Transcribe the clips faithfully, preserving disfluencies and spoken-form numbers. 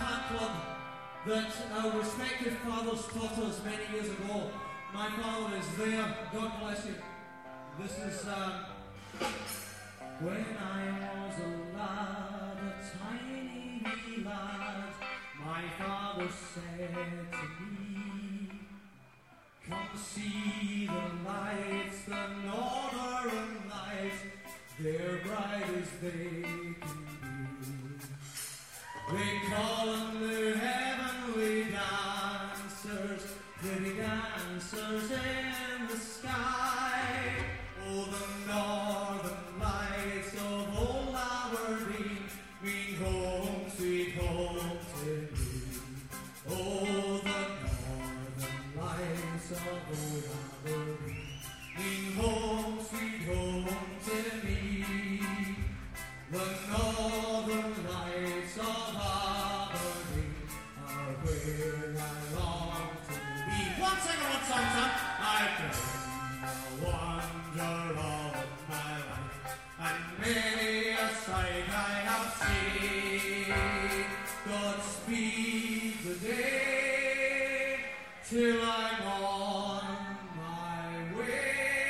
Cat Club that our respected fathers taught us many years ago. My father is there, God bless you. This is um, when I was a lad, a tiny wee lad, my father said to me, come see the lights, the northern lights, they're bright as they can be. We call them the heavenly dancers, pretty dancers in the sky. Oh, the northern lights of old Aberdeen mean home, sweet home to me. Oh, the northern lights of old Aberdeen mean home, sweet home to me. The northern lights of Aberdeen are where I long to be. One second, one song, son. I've been a wanderer all of my life, and many a sight I have seen. God speed the day till I'm on my way.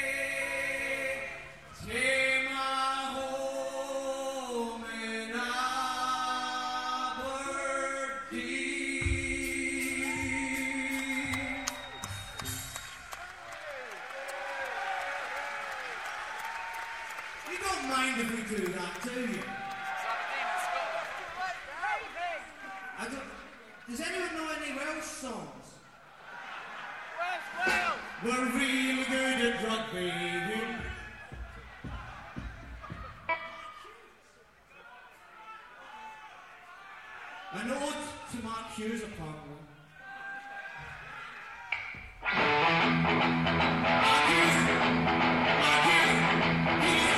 Take my home in Aberdeen. You don't mind if we do that, do you? I don't, does anyone know any Welsh songs? We're real good at rugby. An ode to Mark Hughes, apparently. Mark Hughes! Mark Hughes! He's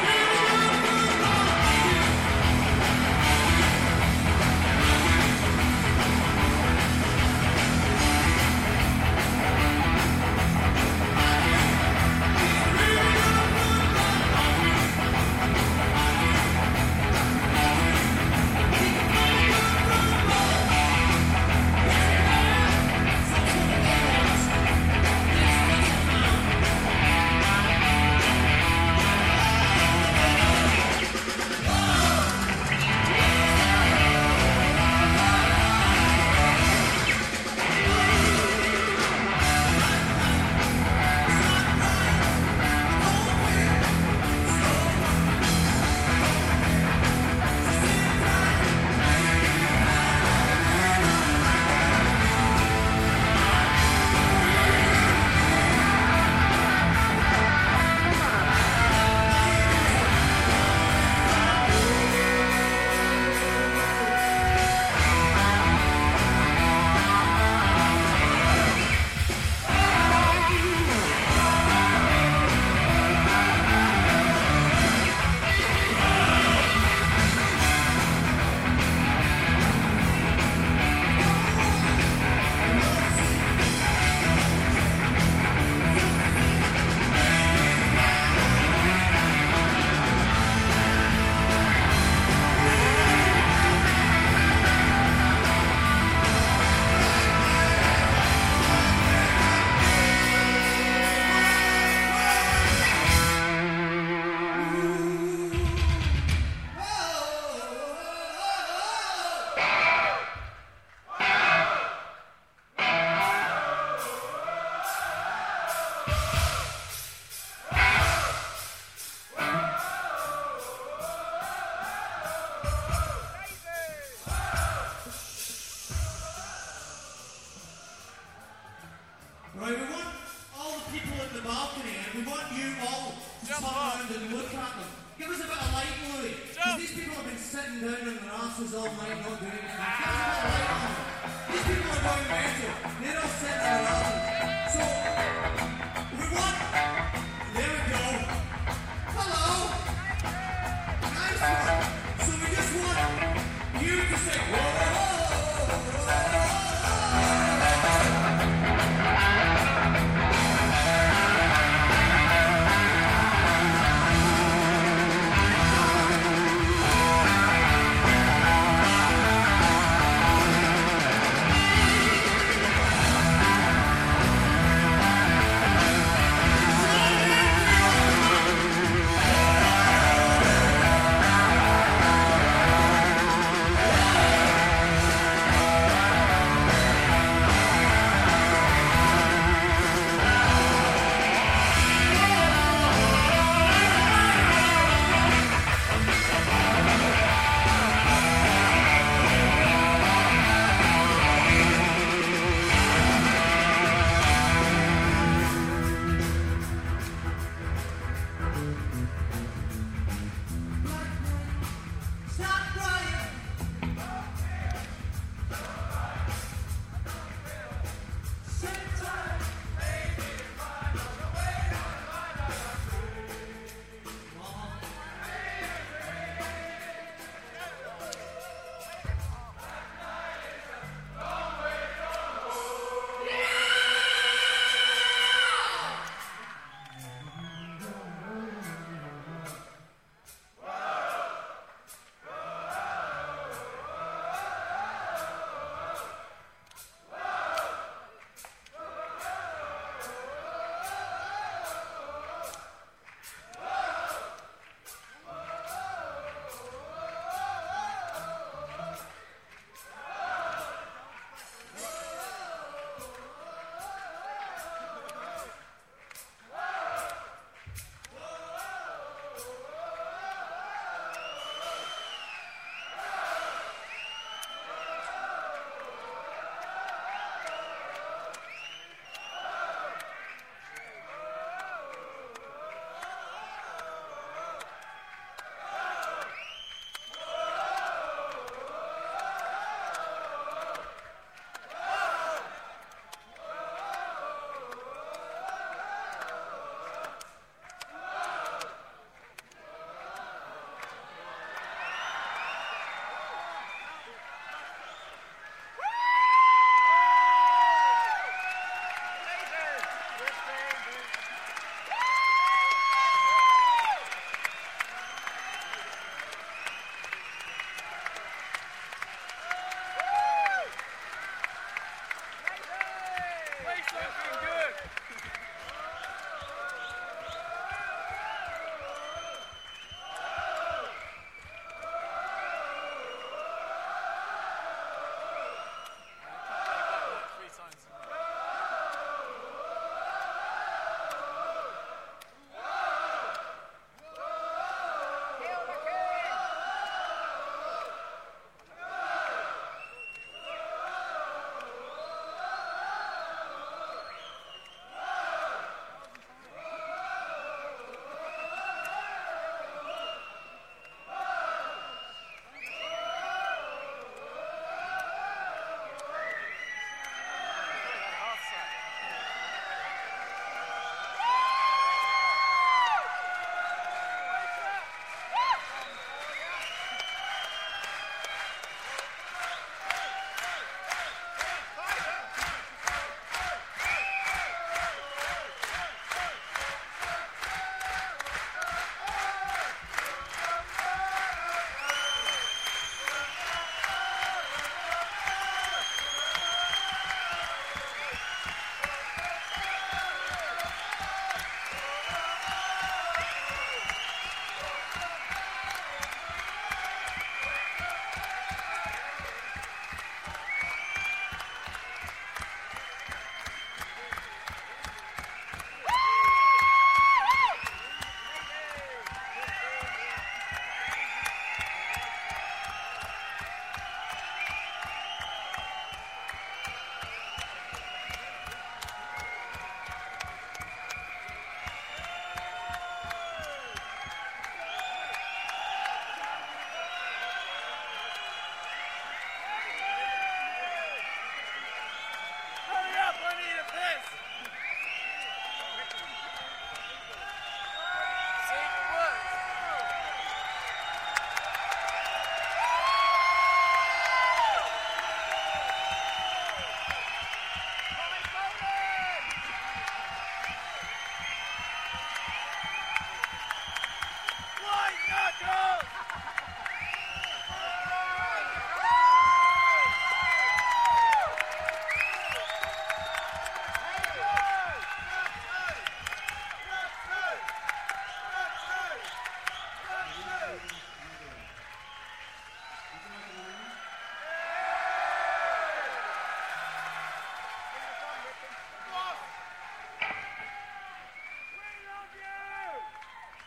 right, we want all the people in the balcony, and we want you all to turn around and look at them. Give us a bit of light, Louie. Because these people have been sitting down on their asses all night not doing anything. Give us a bit of light on them. These people are going mental. They're all sitting on their asses. So, we want... There we go. Hello. Nice one. So we just want you to say, whoa.